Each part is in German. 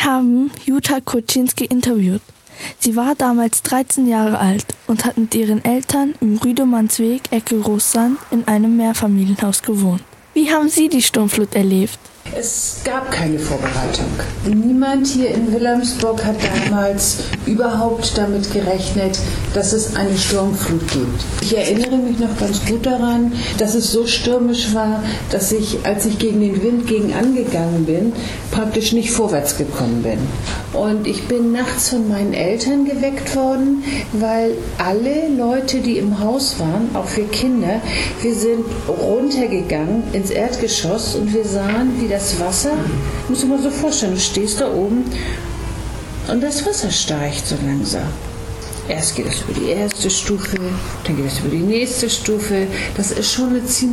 Wir haben Jutta Kuczynski interviewt. Sie war damals 13 Jahre alt und hat mit ihren Eltern im Rüdemannsweg, Ecke Großsand, in einem Mehrfamilienhaus gewohnt. Wie haben Sie die Sturmflut erlebt? Es gab keine Vorbereitung. Niemand hier in Wilhelmsburg hat damals überhaupt damit gerechnet, dass es eine Sturmflut gibt. Ich erinnere mich noch ganz gut daran, dass es so stürmisch war, dass ich, als ich gegen den Wind angegangen bin, praktisch nicht vorwärts gekommen bin. Und ich bin nachts von meinen Eltern geweckt worden, weil alle Leute, die im Haus waren, auch wir Kinder, wir sind runtergegangen ins Erdgeschoss und wir sahen, wie das Wasser, muss ich mir so vorstellen, du stehst da oben und das Wasser steigt so langsam. Erst geht es über die erste Stufe, dann geht es über die nächste Stufe. Das ist schon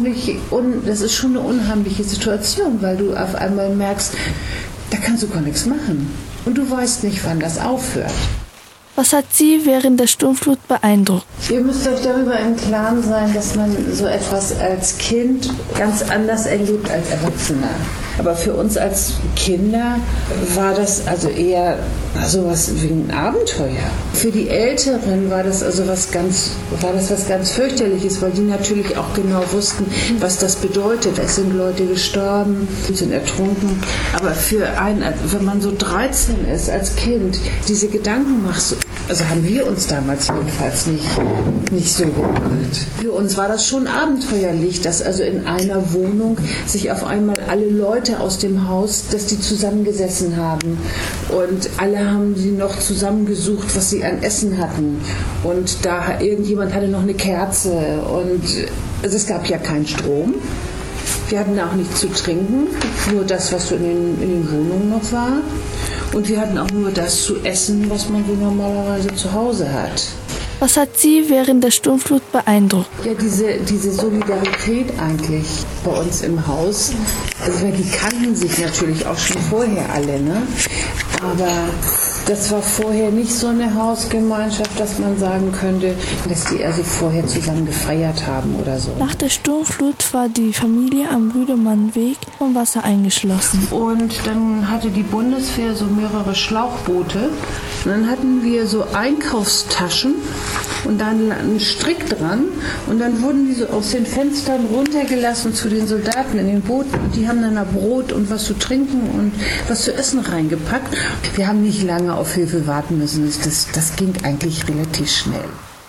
eine unheimliche Situation, weil du auf einmal merkst, da kannst du gar nichts machen. Und du weißt nicht, wann das aufhört. Was hat Sie während der Sturmflut beeindruckt? Ihr müsst euch darüber im Klaren sein, dass man so etwas als Kind ganz anders erlebt als Erwachsener. Aber für uns als Kinder war das also eher sowas wie ein Abenteuer. Für die Älteren war das also was ganz fürchterliches, weil die natürlich auch genau wussten, was das bedeutet. Es sind Leute gestorben, sind ertrunken. Aber für einen, wenn man so 13 ist als Kind, diese Gedanken machst, also haben wir uns damals jedenfalls nicht so gemacht. Für uns war das schon abenteuerlich, dass also in einer Wohnung sich auf einmal alle Leute aus dem Haus, dass die zusammengesessen haben und alle haben sie noch zusammengesucht, was sie an Essen hatten und da irgendjemand hatte noch eine Kerze und also es gab ja keinen Strom. Wir hatten auch nichts zu trinken, nur das, was so in den Wohnungen noch war. Und wir hatten auch nur das zu essen, was man so normalerweise zu Hause hat. Was hat Sie während der Sturmflut beeindruckt? Ja, diese Solidarität eigentlich bei uns im Haus. Also die kannten sich natürlich auch schon vorher alle, ne? Aber das war vorher nicht so eine Hausgemeinschaft, dass man sagen könnte, dass die also vorher zusammen gefeiert haben oder so. Nach der Sturmflut war die Familie am Rüdemannweg vom Wasser eingeschlossen. Und dann hatte die Bundeswehr so mehrere Schlauchboote. Und dann hatten wir so Einkaufstaschen und dann einen Strick dran. Und dann wurden die so aus den Fenstern runtergelassen zu den Soldaten in den Booten. Und die haben dann da Brot und was zu trinken und was zu essen reingepackt. Wir haben nicht lange auf Hilfe warten müssen. Das ging eigentlich relativ schnell.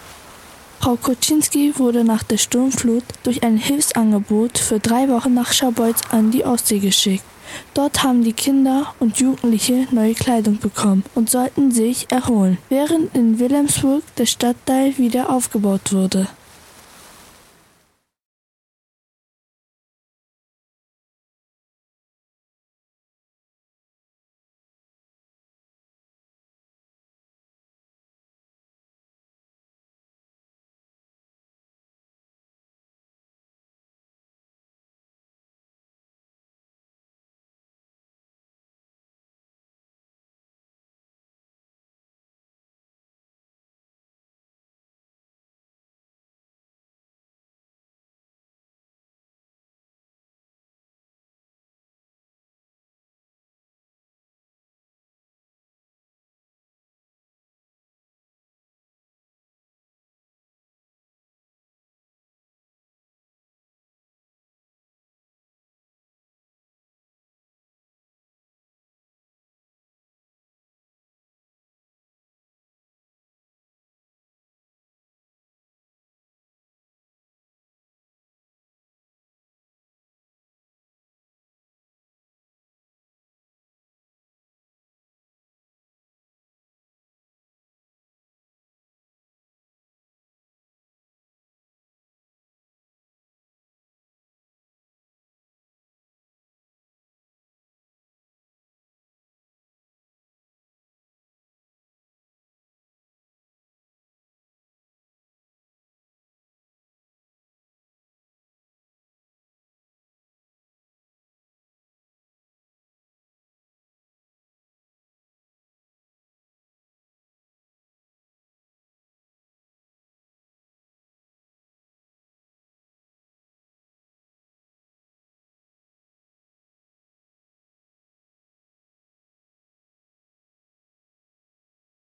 Frau Kuczynski wurde nach der Sturmflut durch ein Hilfsangebot für 3 Wochen nach Scharbeutz an die Ostsee geschickt. Dort haben die Kinder und Jugendliche neue Kleidung bekommen und sollten sich erholen, während in Wilhelmsburg der Stadtteil wieder aufgebaut wurde.